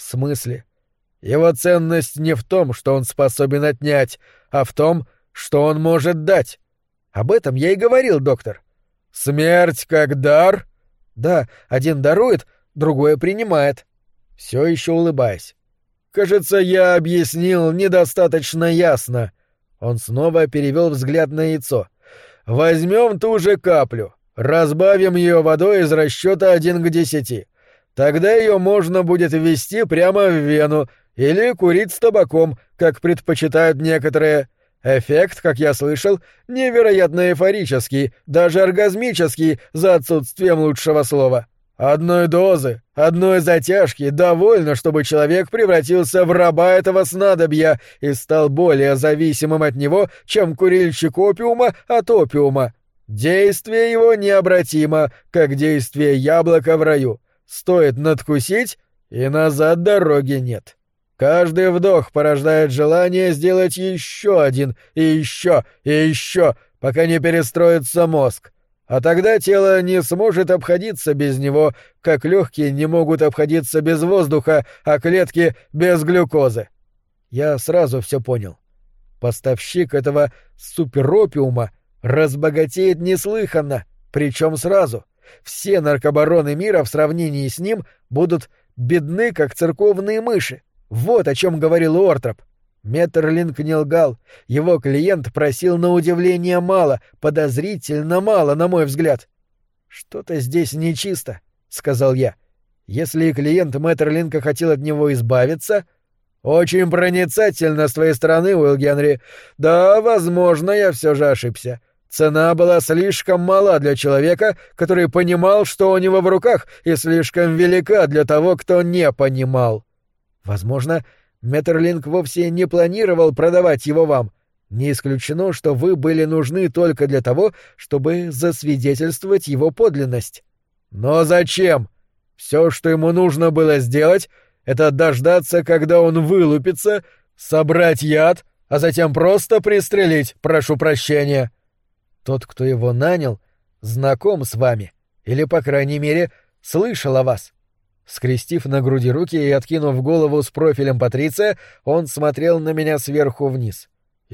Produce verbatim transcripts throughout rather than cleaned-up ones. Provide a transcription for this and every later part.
В смысле? Его ценность не в том, что он способен отнять, а в том, что он может дать. Об этом я и говорил, доктор. Смерть как дар? Да, один дарует, другое принимает. Все еще улыбаясь. Кажется, я объяснил недостаточно ясно. Он снова перевел взгляд на яйцо. Возьмем ту же каплю, разбавим ее водой из расчета один к десяти. Тогда ее можно будет ввести прямо в вену или курить с табаком, как предпочитают некоторые. Эффект, как я слышал, невероятно эйфорический, даже оргазмический, за отсутствием лучшего слова. Одной дозы, одной затяжки довольно, чтобы человек превратился в раба этого снадобья и стал более зависимым от него, чем курильщик опиума от опиума. Действие его необратимо, как действие яблока в раю. Стоит надкусить, и назад дороги нет. Каждый вдох порождает желание сделать еще один, и еще, и еще, пока не перестроится мозг. А тогда тело не сможет обходиться без него, как легкие не могут обходиться без воздуха, а клетки — без глюкозы. Я сразу все понял. Поставщик этого суперопиума разбогатеет неслыханно, причем сразу. Все наркобароны мира в сравнении с ним будут бедны, как церковные мыши. Вот о чем говорил Уортроп. Метерлинк не лгал. Его клиент просил на удивление мало, подозрительно мало, на мой взгляд. «Что-то здесь нечисто», — сказал я. «Если и клиент Метерлинка хотел от него избавиться...» «Очень проницательно с твоей стороны, Уилл Генри. Да, возможно, я все же ошибся. Цена была слишком мала для человека, который понимал, что у него в руках, и слишком велика для того, кто не понимал. Возможно, Метерлинк вовсе не планировал продавать его вам. Не исключено, что вы были нужны только для того, чтобы засвидетельствовать его подлинность. Но зачем? Все, что ему нужно было сделать, это дождаться, когда он вылупится, собрать яд, а затем просто пристрелить, прошу прощения. Тот, кто его нанял, знаком с вами, или, по крайней мере, слышал о вас. Скрестив на груди руки и откинув голову с профилем Патриция, он смотрел на меня сверху вниз.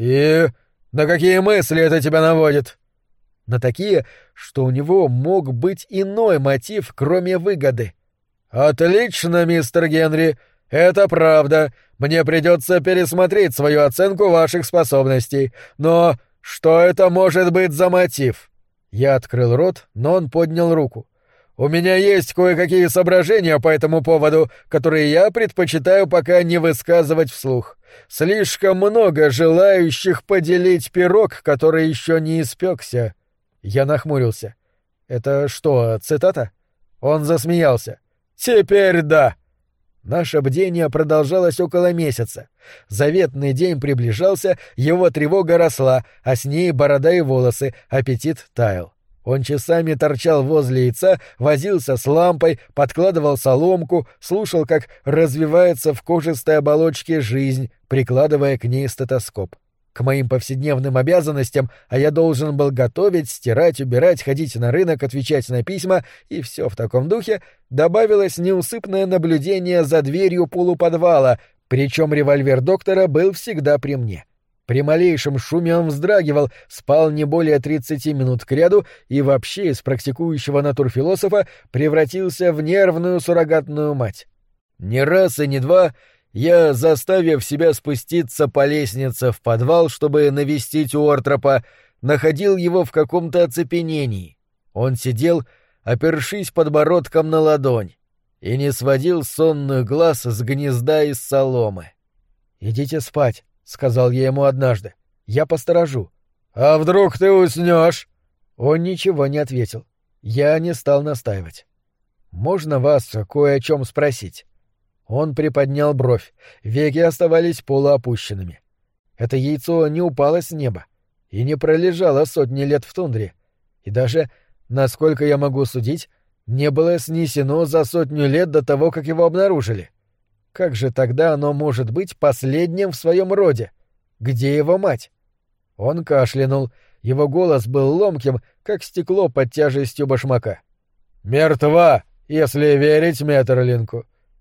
«И на какие мысли это тебя наводит?» «На такие, что у него мог быть иной мотив, кроме выгоды». «Отлично, мистер Генри, это правда. Мне придется пересмотреть свою оценку ваших способностей. Но что это может быть за мотив?» Я открыл рот, но он поднял руку. «У меня есть кое-какие соображения по этому поводу, которые я предпочитаю пока не высказывать вслух. Слишком много желающих поделить пирог, который еще не испекся». Я нахмурился. «Это что, цитата?» Он засмеялся. «Теперь да». Наше бдение продолжалось около месяца. Заветный день приближался, его тревога росла, а с ней борода и волосы, аппетит таял. Он часами торчал возле яйца, возился с лампой, подкладывал соломку, слушал, как развивается в кожистой оболочке жизнь, прикладывая к ней стетоскоп. К моим повседневным обязанностям, а я должен был готовить, стирать, убирать, ходить на рынок, отвечать на письма и все в таком духе, добавилось неусыпное наблюдение за дверью полуподвала, причем револьвер доктора был всегда при мне. При малейшем шуме он вздрагивал, спал не более тридцати минут кряду и вообще из практикующего натурфилософа превратился в нервную суррогатную мать. Не раз и не два я, заставив себя спуститься по лестнице в подвал, чтобы навестить Уортропа, находил его в каком-то оцепенении. Он сидел, опершись подбородком на ладонь, и не сводил сонных глаз с гнезда из соломы. «Идите спать», — сказал я ему однажды. «Я посторожу». «А вдруг ты уснешь?» Он ничего не ответил. Я не стал настаивать. «Можно вас кое о чем спросить?» Он приподнял бровь, веки оставались полуопущенными. Это яйцо не упало с неба и не пролежало сотни лет в тундре, и даже, насколько я могу судить, не было снесено за сотню лет до того, как его обнаружили. Как же тогда оно может быть последним в своем роде? Где его мать? Он кашлянул, его голос был ломким, как стекло под тяжестью башмака. «Мертва, если верить Метерлинку.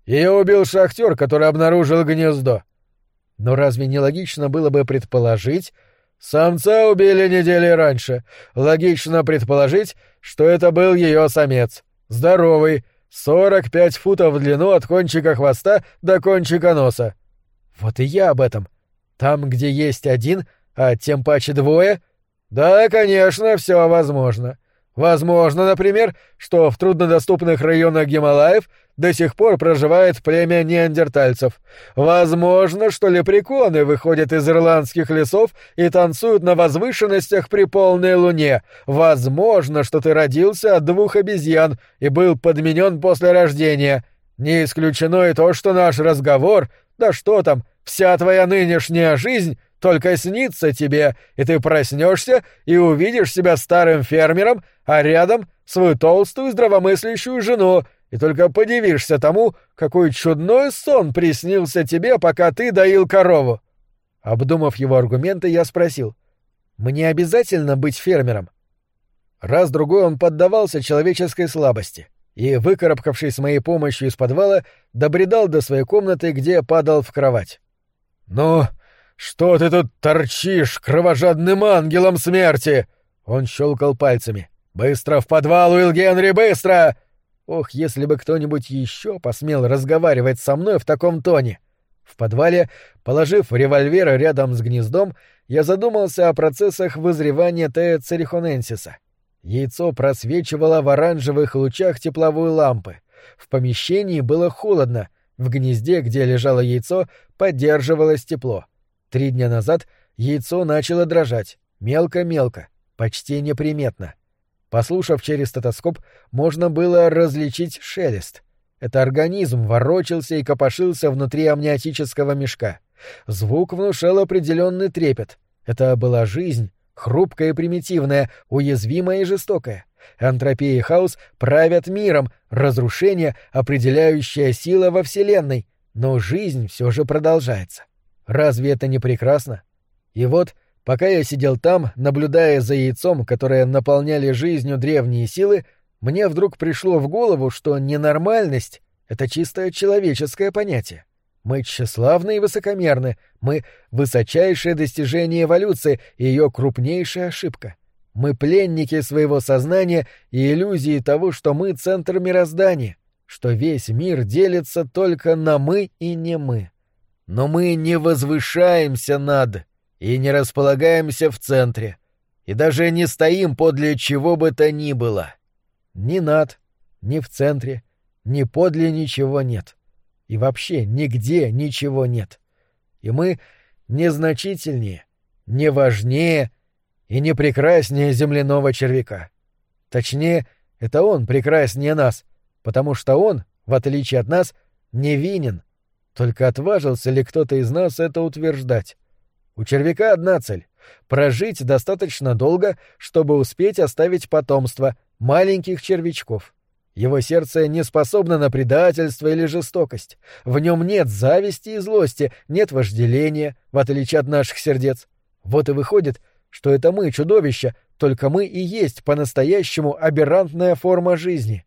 Ее убил шахтер, который обнаружил гнездо. Но разве не логично было бы предположить... Самца убили недели раньше. Логично предположить, что это был ее самец. Здоровый, сорок пять футов в длину от кончика хвоста до кончика носа. Вот и я об этом. Там, где есть один, а тем паче двое... Да, конечно, все возможно. Возможно, например, что в труднодоступных районах Гималаев до сих пор проживает племя неандертальцев. Возможно, что лепреконы выходят из ирландских лесов и танцуют на возвышенностях при полной луне. Возможно, что ты родился от двух обезьян и был подменен после рождения. Не исключено и то, что наш разговор, да что там, вся твоя нынешняя жизнь только снится тебе, и ты проснешься и увидишь себя старым фермером, а рядом свою толстую здравомыслящую жену, и только подивишься тому, какой чудной сон приснился тебе, пока ты доил корову. Обдумав его аргументы, я спросил: «Мне обязательно быть фермером?» Раз-другой он поддавался человеческой слабости и, выкарабкавшись с моей помощью из подвала, добредал до своей комнаты, где падал в кровать. «Ну, что ты тут торчишь кровожадным ангелом смерти?» Он щелкал пальцами. «Быстро в подвал, Уилл Генри, быстро!» Ох, если бы кто-нибудь еще посмел разговаривать со мной в таком тоне! В подвале, положив револьвер рядом с гнездом, я задумался о процессах вызревания Т. церихоненсиса. Яйцо просвечивало в оранжевых лучах тепловой лампы. В помещении было холодно, в гнезде, где лежало яйцо, поддерживалось тепло. Три дня назад яйцо начало дрожать, мелко-мелко, почти неприметно. Послушав через стетоскоп, можно было различить шелест. Это организм ворочался и копошился внутри амниотического мешка. Звук внушал определенный трепет. Это была жизнь, хрупкая и примитивная, уязвимая и жестокая. Энтропия и хаос правят миром, разрушение — определяющая сила во Вселенной, но жизнь все же продолжается. Разве это не прекрасно? И вот, пока я сидел там, наблюдая за яйцом, которое наполняли жизнью древние силы, мне вдруг пришло в голову, что ненормальность — это чисто человеческое понятие. Мы тщеславны и высокомерны, мы — высочайшее достижение эволюции и ее крупнейшая ошибка. Мы пленники своего сознания и иллюзии того, что мы — центр мироздания, что весь мир делится только на «мы» и «не мы». Но мы не возвышаемся над и не располагаемся в центре, и даже не стоим подле чего бы то ни было. Ни над, ни в центре, ни подле ничего нет. И вообще нигде ничего нет. И мы незначительнее, не важнее и не прекраснее земляного червяка. Точнее, это он прекраснее нас, потому что он, в отличие от нас, невинен. Только отважился ли кто-то из нас это утверждать? У червяка одна цель — прожить достаточно долго, чтобы успеть оставить потомство, маленьких червячков. Его сердце не способно на предательство или жестокость. В нем нет зависти и злости, нет вожделения, в отличие от наших сердец. Вот и выходит, что это мы, чудовища, только мы и есть по-настоящему аберрантная форма жизни.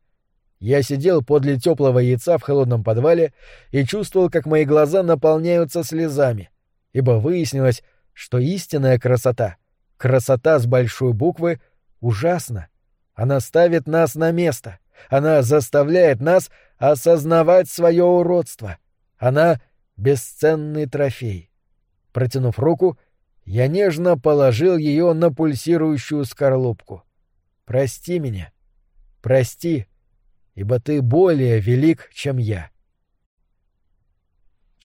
Я сидел подле теплого яйца в холодном подвале и чувствовал, как мои глаза наполняются слезами, ибо выяснилось, что истинная красота, красота с большой буквы, ужасна. Она ставит нас на место, она заставляет нас осознавать свое уродство. Она — бесценный трофей. Протянув руку, я нежно положил ее на пульсирующую скорлупку. Прости меня, прости, ибо ты более велик, чем я.